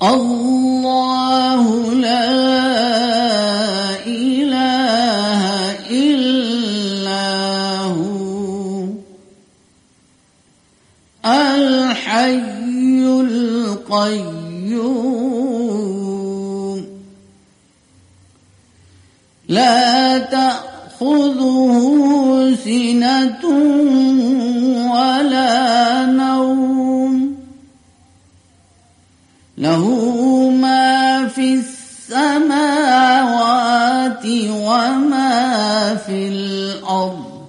الله لا إله إلا هو الحي القيوم لا تأخذه سنة ولا نوم له ما في السماوات وما في الأرض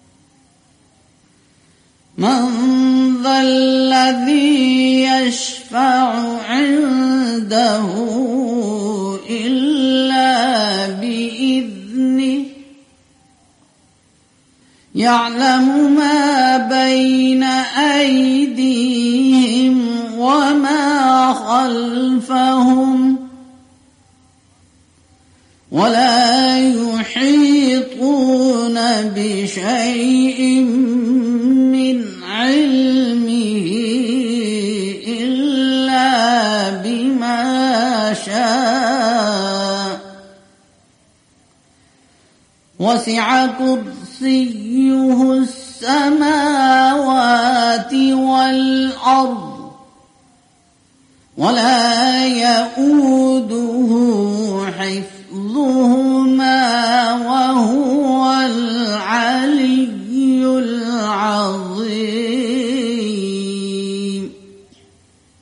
من ذا الذي يشفع عنده إلا بإذنه يعلم ما بين أيديهم وما خلفهم ولا يحيطون بشيء من علمه إلا بما شاء وسع كرسيه السماوات والأرض ولا يئوده